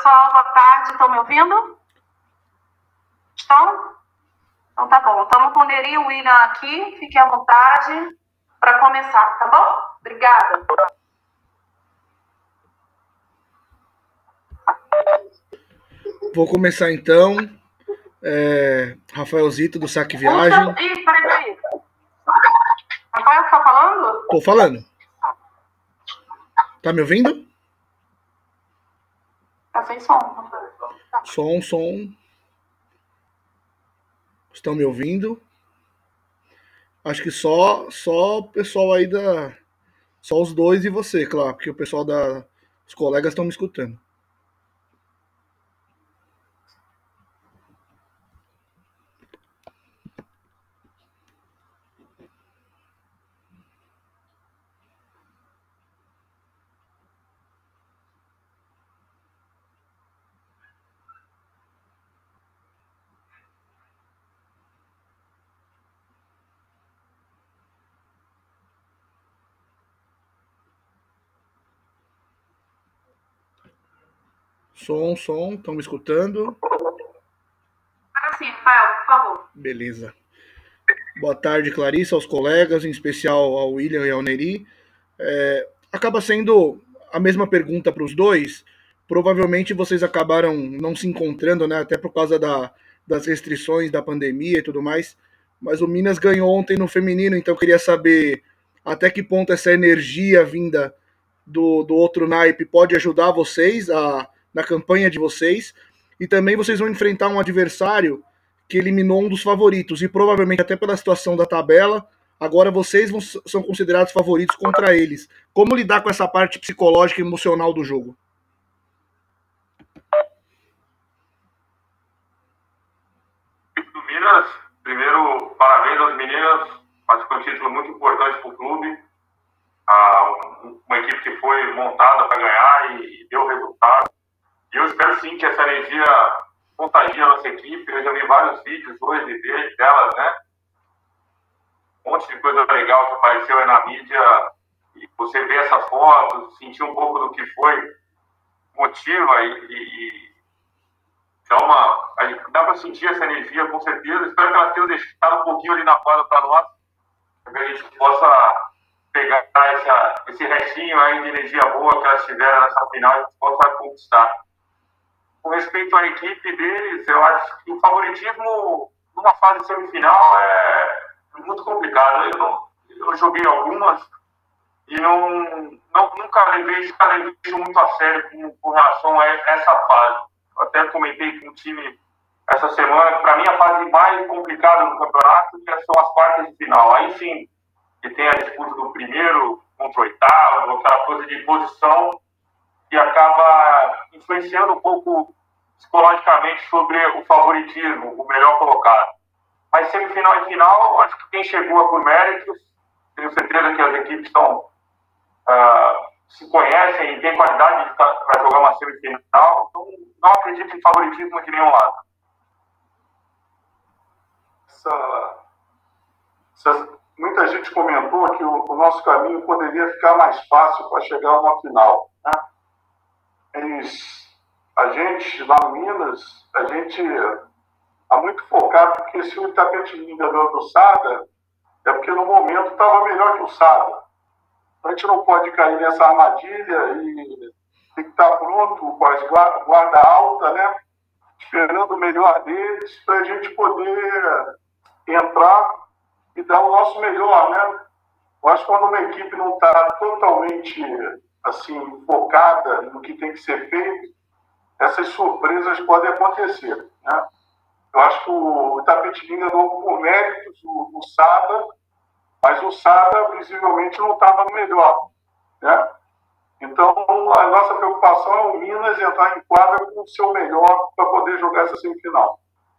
pessoal, boa tarde, estão me ouvindo? Estão? Então tá bom, estamos com o Neri e o William aqui, fiquem à vontade para começar, tá bom? Obrigada. Vou começar então. Rafael Zito, do Saque Viagem. Peraí. Rafael, você tá falando? Tô falando. Tá me ouvindo? Tá sem som. Som. Estão me ouvindo? Acho que só o pessoal aí da... Só os dois e você, claro, porque o pessoal os colegas estão me escutando. Som, estão me escutando? Agora sim, Rafael, por favor. Beleza. Boa tarde, Clarissa, aos colegas, em especial ao William e ao Neri. Acaba sendo a mesma pergunta para os dois. Provavelmente vocês acabaram não se encontrando, né? Até por causa das restrições da pandemia e tudo mais. Mas o Minas ganhou ontem no feminino, então eu queria saber até que ponto essa energia vinda do outro naipe pode ajudar vocês na campanha de vocês. E também vocês vão enfrentar um adversário que eliminou um dos favoritos, e provavelmente até pela situação da tabela, agora vocês são considerados favoritos contra eles. Como lidar com essa parte psicológica e emocional do jogo? Do Minas, primeiro, parabéns aos meninas, acho que é um título muito importante para o clube, uma equipe que foi montada para ganhar e deu resultado. E eu espero sim que essa energia contagie a nossa equipe. Eu já vi vários vídeos hoje delas, né? Um monte de coisa legal que apareceu aí na mídia, e você vê essas fotos, sentir um pouco do que foi, motiva então dá para sentir essa energia com certeza. Espero que elas tenham deixado um pouquinho ali na quadra para nós, para que a gente possa pegar esse restinho aí de energia boa que elas tiveram nessa final e a gente possa conquistar. Com respeito à equipe deles, eu acho que o favoritismo numa fase semifinal é muito complicado. Eu joguei algumas e nunca levei muito a sério com relação a essa fase. Eu até comentei com o time essa semana que para mim a fase mais complicada do campeonato são as quartas de final. Aí sim, que tem a disputa do primeiro contra o oitavo, aquela coisa de posição que acaba influenciando um pouco psicologicamente sobre o favoritismo, o melhor colocado. Mas semifinal e final, acho que quem chegou é por méritos. Tenho certeza que as equipes se conhecem e têm qualidade para jogar uma semifinal. Então, não acredito em favoritismo de nenhum lado. Muita gente comentou que o nosso caminho poderia ficar mais fácil para chegar a uma final, né? A gente, lá no Minas, a gente está muito focado, porque se o Itapetininga ganhou do Sada, é porque no momento estava melhor que o Sada. A gente não pode cair nessa armadilha e tem que estar pronto com as guarda alta, né? Esperando o melhor deles para a gente poder entrar e dar o nosso melhor, né? Eu acho que quando uma equipe não está totalmente assim, focada no que tem que ser feito, essas surpresas podem acontecer, né? Eu acho que o Itapetininga ganhou por méritos o Sada, mas o Sada visivelmente não estava no melhor, né? Então a nossa preocupação é o Minas entrar em quadra com o seu melhor para poder jogar essa semifinal.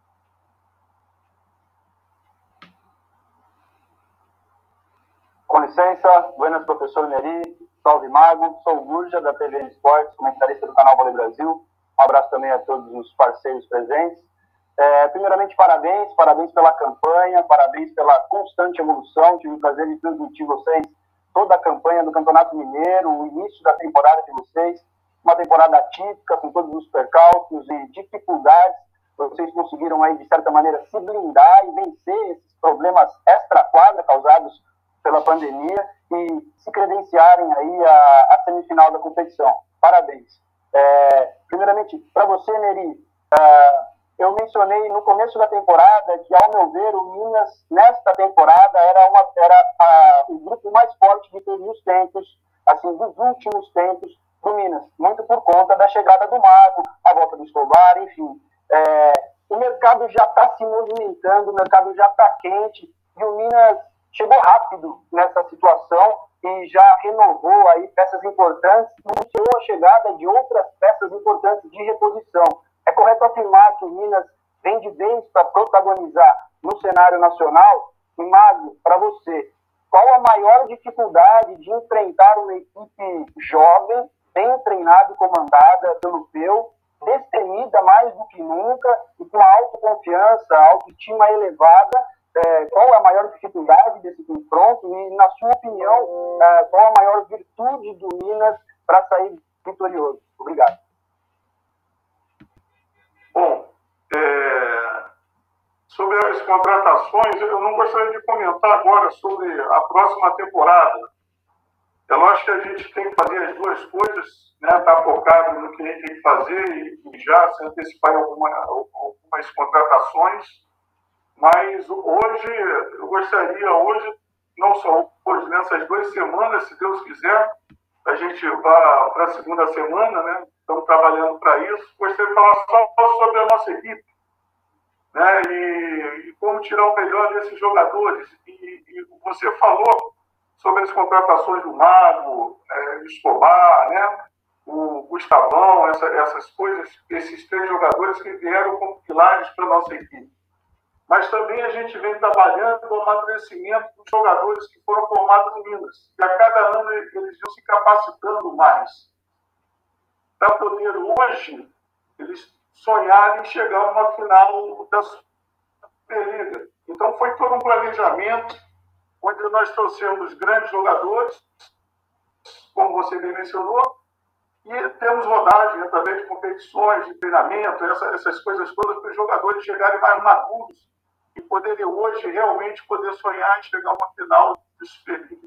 Com licença, buenas, professor Neri, salve Mago, sou o Gurja, da TVN Esportes, comentarista do canal Vôlei Brasil. Um abraço também a todos os parceiros presentes. Primeiramente, parabéns pela campanha, parabéns pela constante evolução. Tive o prazer de transmitir vocês toda a campanha do Campeonato Mineiro, o início da temporada de vocês. uma temporada atípica, com todos os percalços e dificuldades. Vocês conseguiram aí, de certa maneira, se blindar e vencer esses problemas extra-quadra causados pela pandemia e se credenciarem aí a semifinal da competição. Parabéns. Primeiramente, para você, Neri, eu mencionei no começo da temporada que, ao meu ver, o Minas, nesta temporada, era o grupo mais forte de todos os tempos, assim, dos últimos tempos do Minas, muito por conta da chegada do Mago, a volta do Escobar, enfim. O mercado já está se movimentando, o mercado já está quente, e o Minas chegou rápido nessa situação e já renovou aí peças importantes e anunciou a chegada de outras peças importantes de reposição. É correto afirmar que o Minas vem de vez para protagonizar no cenário nacional? E, Mago, para você, qual a maior dificuldade de enfrentar uma equipe jovem, bem treinada e comandada pelo Peu, destemida mais do que nunca e com autoconfiança, autoestima elevada? Qual é a maior dificuldade desse confronto e, na sua opinião, qual a maior virtude do Minas para sair vitorioso? Obrigado. Bom, sobre as contratações, eu não gostaria de comentar agora sobre a próxima temporada. É lógico que a gente tem que fazer as duas coisas, né? Estar focado no que a gente tem que fazer e já se antecipar em algumas contratações. Mas hoje, eu gostaria, não só hoje, nessas 2 semanas, se Deus quiser, a gente vá para a segunda semana, né? Estamos trabalhando para isso. Gostaria de falar só sobre a nossa equipe, né? E como tirar o melhor desses jogadores. E você falou sobre as contratações do Mago, Escobar, né? O Gustavão, essas coisas, esses 3 jogadores que vieram como pilares para a nossa equipe. Mas também a gente vem trabalhando no amadurecimento dos jogadores que foram formados em Minas. E a cada ano eles vão se capacitando mais. Para poder hoje, eles sonharem em chegar numa final da Superliga. Então foi todo um planejamento, onde nós trouxemos grandes jogadores, como você bem mencionou, e temos rodagem através de competições, de treinamento, essas coisas todas, para os jogadores chegarem mais maduros e poderem hoje realmente poder sonhar em chegar a uma final de Superliga.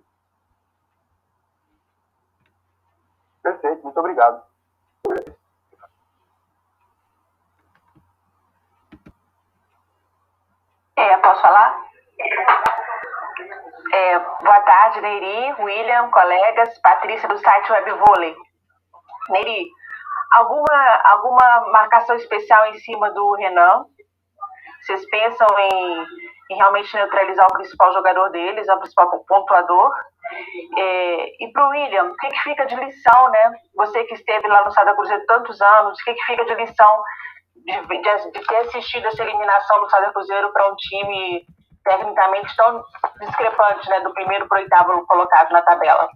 Perfeito, muito obrigado. Posso falar? Boa tarde, Neri, William, colegas, Patrícia do site Webvôlei. Neri, alguma marcação especial em cima do Renan? Vocês pensam em realmente neutralizar o principal jogador deles, o principal pontuador? E para o William, o que fica de lição, né? Você que esteve lá no Sada Cruzeiro tantos anos, o que fica de lição de ter assistido essa eliminação do Sada Cruzeiro para um time tecnicamente tão discrepante, né, do primeiro para o 8º colocado na tabela?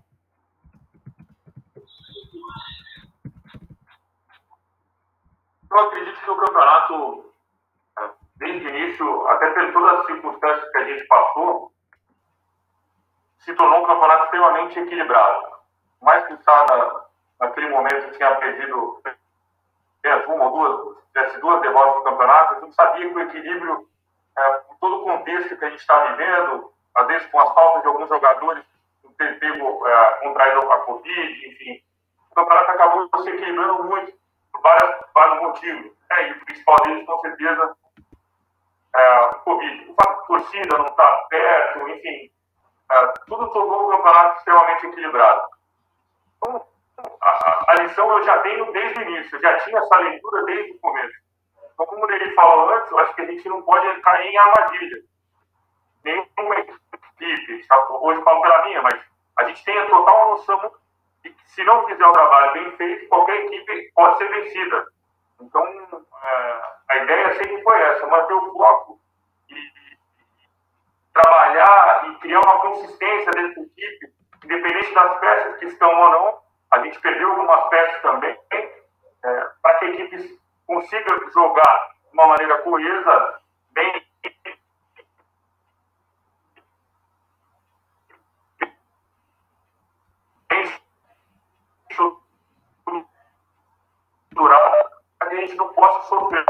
Eu acredito que o campeonato, desde o início, até por todas as circunstâncias que a gente passou, se tornou um campeonato extremamente equilibrado. Mais que o Sada, naquele momento, tinha perdido uma ou duas derrotas no campeonato, a gente sabia que o equilíbrio, por todo o contexto que a gente está vivendo, às vezes com as faltas de alguns jogadores, ter pego, contraído a Covid, enfim, o campeonato acabou se equilibrando muito, por vários motivos. E o principal deles, com certeza, o Covid. O fato de torcida não estar perto, enfim, tudo tornou o campeonato extremamente equilibrado. Então, a lição eu já tenho desde o início, eu já tinha essa leitura desde o começo. Então, como ele falou antes, eu acho que a gente não pode cair em armadilha. Nenhuma equipe, hoje eu falo pela minha, mas a gente tem a total noção de que se não fizer o trabalho bem feito, qualquer equipe pode ser vencida. Então, a ideia sempre foi essa, manter o foco e trabalhar e criar uma consistência dentro da equipe, independente das peças que estão ou não. A gente perdeu algumas peças também, para que a equipe consiga jogar de uma maneira coesa, bem a gente não possa sofrer.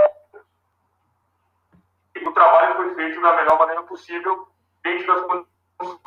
O trabalho foi feito da melhor maneira possível, dentro das condições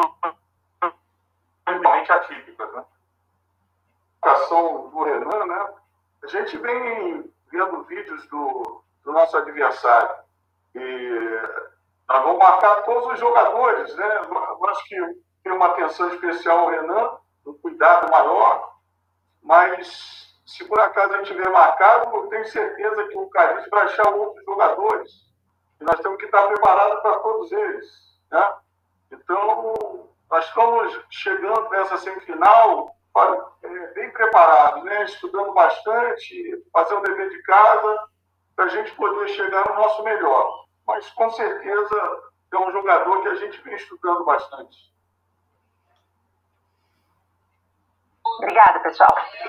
atípicas, né? A ação do Renan, né? A gente vem vendo vídeos do nosso adversário e nós vamos marcar todos os jogadores, né? Eu acho que tem uma atenção especial ao Renan, um cuidado maior, mas se por acaso a gente tiver marcado, eu tenho certeza que o Carlos vai achar outros jogadores e nós temos que estar preparados para todos eles, né? Então, nós estamos chegando nessa semifinal bem preparados, né? Estudando bastante, fazendo o dever de casa, para a gente poder chegar no nosso melhor. Mas, com certeza, é um jogador que a gente vem estudando bastante. Obrigada, pessoal.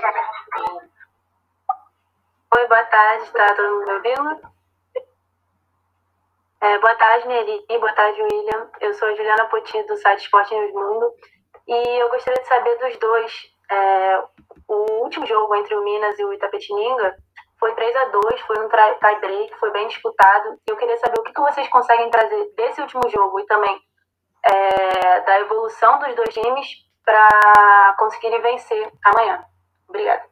Oi, boa tarde, tá todo mundo ouvindo? Boa tarde, Neri. Boa tarde, William. Eu sou a Juliana Poti, do site Esporte News Mundo. E eu gostaria de saber dos dois. O último jogo entre o Minas e o Itapetininga foi 3-2, foi um tie-break, foi bem disputado. E eu queria saber o que vocês conseguem trazer desse último jogo e também da evolução dos dois times para conseguirem vencer amanhã. Obrigada.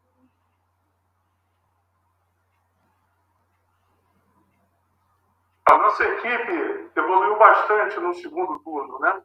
A nossa equipe evoluiu bastante no segundo turno, né?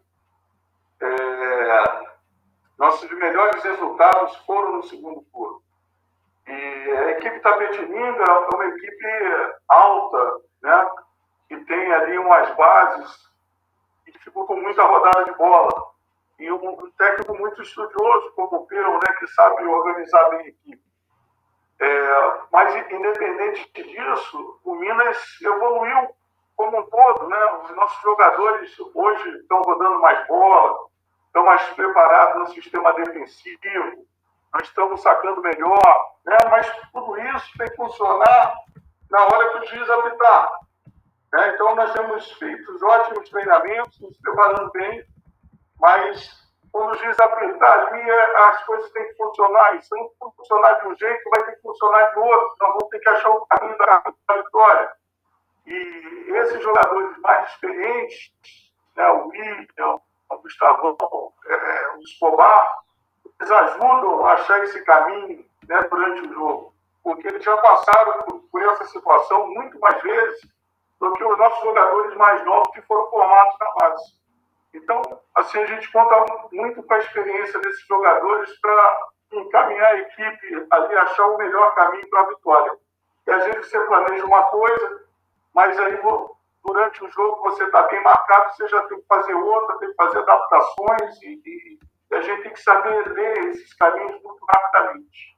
Nossos melhores resultados foram no segundo turno. E a equipe Itapetininga é uma equipe alta, né? Que tem ali umas bases que dificultam muito a rodada de bola. E um técnico muito estudioso, como o Pedro, né? Que sabe organizar bem a equipe. Mas, independente disso, o Minas evoluiu como um todo, né? Os nossos jogadores hoje estão rodando mais bola, estão mais preparados no sistema defensivo, nós estamos sacando melhor, né? Mas tudo isso tem que funcionar na hora que o juiz apitar, né? Então nós temos feito ótimos treinamentos, nos preparando bem, mas quando o juiz apitar ali, as coisas têm que funcionar, e se não funcionar de um jeito, vai ter que funcionar de outro, nós vamos ter que achar o caminho da vitória. E esses jogadores mais experientes, né, o William, o Gustavão, o Escobar, eles ajudam a achar esse caminho, né, durante o jogo. Porque eles já passaram por essa situação muito mais vezes do que os nossos jogadores mais novos que foram formados na base. Então, assim, a gente conta muito com a experiência desses jogadores para encaminhar a equipe ali, achar o melhor caminho para a vitória. E às vezes você planeja uma coisa, mas aí durante o jogo você está bem marcado, você já tem que fazer outra, tem que fazer adaptações e a gente tem que saber ler esses caminhos muito rapidamente.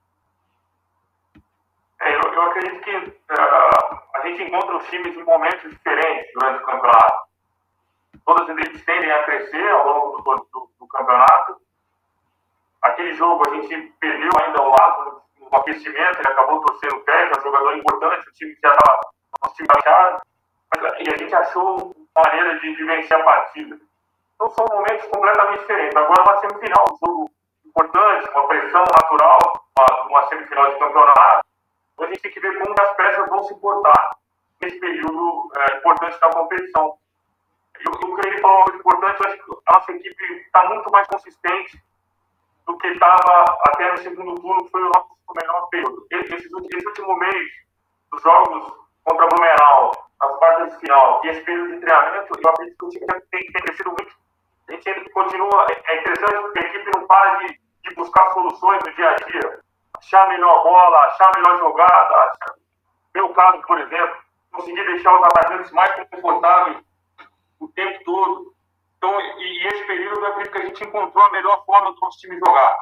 Eu acredito que a gente encontra os times em momentos diferentes durante o campeonato. Todas eles tendem a crescer ao longo do campeonato. Aquele jogo a gente perdeu ainda o Lázaro no aquecimento, ele acabou torcendo o pé, é um jogador importante, o time já estava baixado, e a gente achou uma maneira de vencer a partida. Então são momentos completamente diferentes. Agora uma semifinal, um jogo importante, uma pressão natural, uma semifinal de campeonato. Então a gente tem que ver como as peças vão se portar nesse período importante da competição. Eu queria falar uma coisa importante, eu acho que a nossa equipe está muito mais consistente do que estava até no segundo turno, que foi o nosso melhor período. Esse último mês dos jogos contra o Blumenau, as quartas de final e esse período de treinamento, eu acredito que o time tem crescido muito. A gente ainda continua, é interessante porque a equipe não para de buscar soluções no dia a dia, achar a melhor bola, achar a melhor jogada, meu caso, por exemplo, conseguir deixar os atacantes mais confortáveis o tempo todo. Então, e esse período eu acredito que a gente encontrou a melhor forma do nosso time jogar.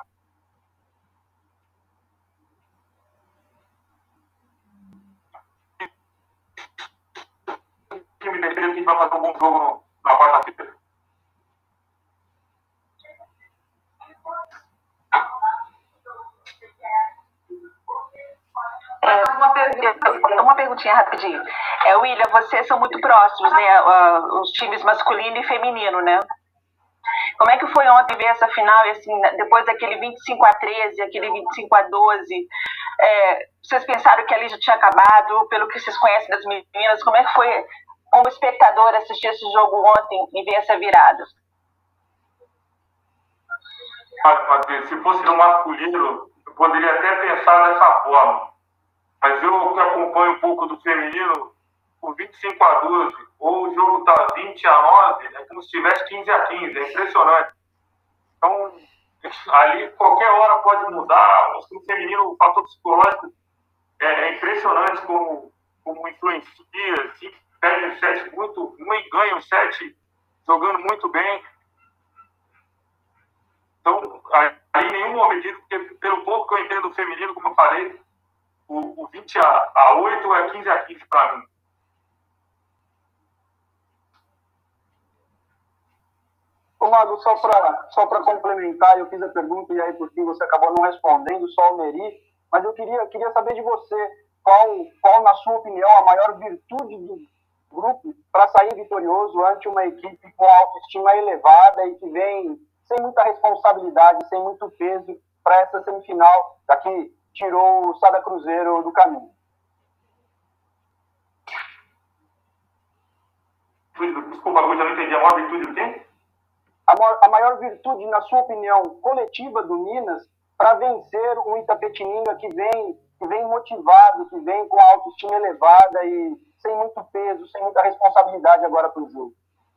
O time defende que a gente vai fazer um bom jogo na quarta-feira. Uma perguntinha rapidinho. William, vocês são muito próximos, né? Os times masculino e feminino, né? Como é que foi ontem ver essa final, assim, depois daquele 25-13, aquele 25-12? Vocês pensaram que ali já tinha acabado? Pelo que vocês conhecem das meninas, como é que foi, como espectador, assistir esse jogo ontem e ver essa virada? Se fosse no masculino, eu poderia até pensar dessa forma. Mas eu que acompanho um pouco do feminino, o 25-12, ou o jogo está 20-9, é como se tivesse 15-15, é impressionante. Então, ali qualquer hora pode mudar. No feminino, o fator psicológico é impressionante como influencia. Se perde o set muito ruim, ganha o set jogando muito bem. Então, aí nenhum momento, porque pelo pouco que eu entendo do feminino, como eu falei, o 20-8 é 15-15 para mim. Ô, Mago, só para complementar, eu fiz a pergunta e aí por fim você acabou não respondendo, só o Neri, mas eu queria saber de você qual, na sua opinião, a maior virtude do grupo para sair vitorioso ante uma equipe com autoestima elevada e que vem sem muita responsabilidade, sem muito peso para essa semifinal, daqui tirou o Sada Cruzeiro do caminho. Desculpa, eu já não entendi. A maior virtude do quê? A maior virtude, na sua opinião, coletiva do Minas para vencer o Itapetininga que vem motivado, que vem com a autoestima elevada e sem muito peso, sem muita responsabilidade agora para o jogo?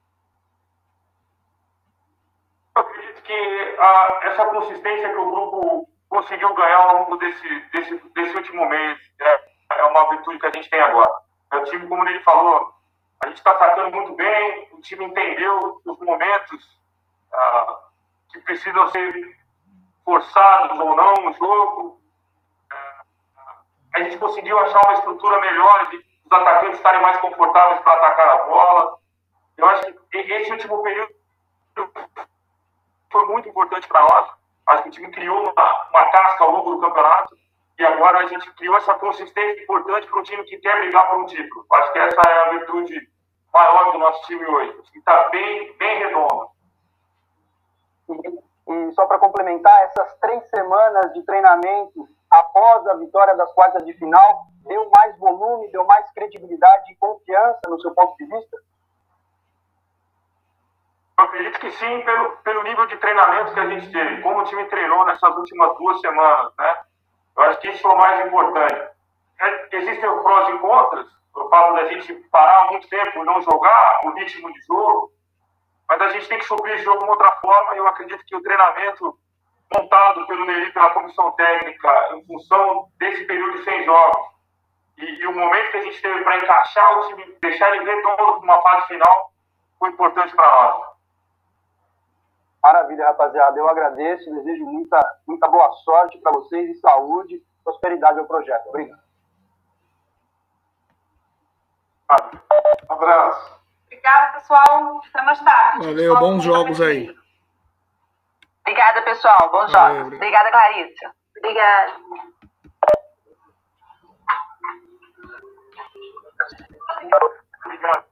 Eu acredito que essa consistência que o grupo conseguiu ganhar ao longo desse último mês é uma virtude que a gente tem agora. O time, como ele falou, a gente está atacando muito bem, o time entendeu os momentos que precisam ser forçados ou não no jogo. A gente conseguiu achar uma estrutura melhor de os atacantes estarem mais confortáveis para atacar a bola. Eu acho que esse último período foi muito importante para nós. Acho que o time criou uma casca ao longo do campeonato e agora a gente criou essa consistência importante para um time que quer brigar por um título. Acho que essa é a virtude maior do nosso time hoje. O time está bem redondo. E só para complementar, essas 3 semanas de treinamento após a vitória das quartas de final, deu mais volume, deu mais credibilidade e confiança no seu ponto de vista? Eu acredito que sim, pelo nível de treinamento que a gente teve, como o time treinou nessas últimas 2 semanas, né? Eu acho que isso é o mais importante. Existem os prós e contras, o fato da gente parar muito tempo e não jogar, o ritmo de jogo, mas a gente tem que suprir esse jogo de uma outra forma e eu acredito que o treinamento montado pelo Neri, pela comissão técnica, em função desse período de 100 jogos, e o momento que a gente teve para encaixar o time, deixar ele redondo para uma fase final, foi importante para nós. Maravilha, rapaziada. Eu agradeço, desejo muita boa sorte para vocês e saúde, prosperidade ao projeto. Obrigado. Abraço. Obrigada, pessoal. Até mais tarde. Valeu, bons jogos aí. Obrigada, pessoal. Bons jogos. Obrigada, Clarissa. Obrigada. Obrigado.